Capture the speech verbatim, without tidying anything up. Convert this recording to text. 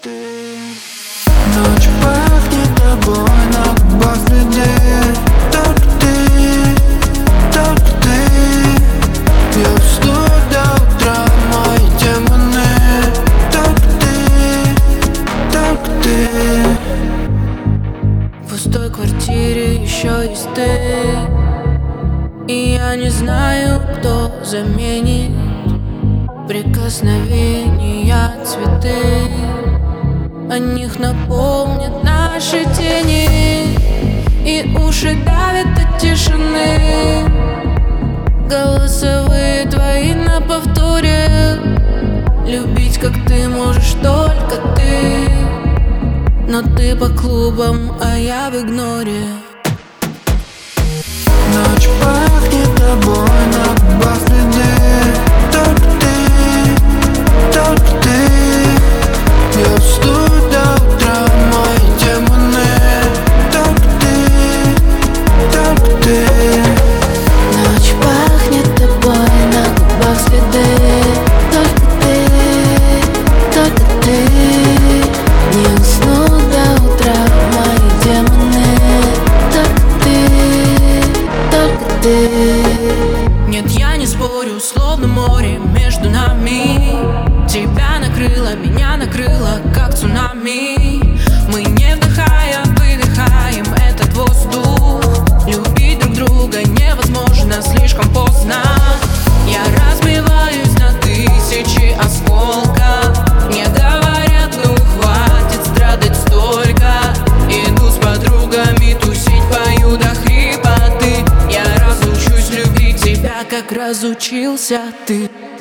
Ночь пахнет тобой, на губах следы. Только ты, только ты. Я жду до утра, мои демоны. Только ты, только ты. В пустой квартире еще есть ты, и я не знаю, кто заменит прикосновения цветы. О них напомнят наши тени, и уши давят от тишины. Голосовые твои на повторе. Любить, как ты, можешь только ты. Но ты по клубам, а я в игноре. Ночь пахнет тобой, на губах следы. Только ты, только ты. Я жду до утра, мои демоны. Только ты, только ты. Ночь пахнет тобой, на губах следы. Только ты, только ты. Не усну до утра, мои демоны. Только ты, только ты. Нет, я не спорю, словно море между нами. Тебя накрыло, меня накрыло, как цунами. Мы не вдыхая, выдыхаем этот воздух. Любить друг друга невозможно, слишком поздно. Я разбиваюсь на тысячи осколков. Мне говорят, ну хватит страдать столько. Иду с подругами тусить, пою до хрипоты. Я разучусь любить тебя, как разучился ты.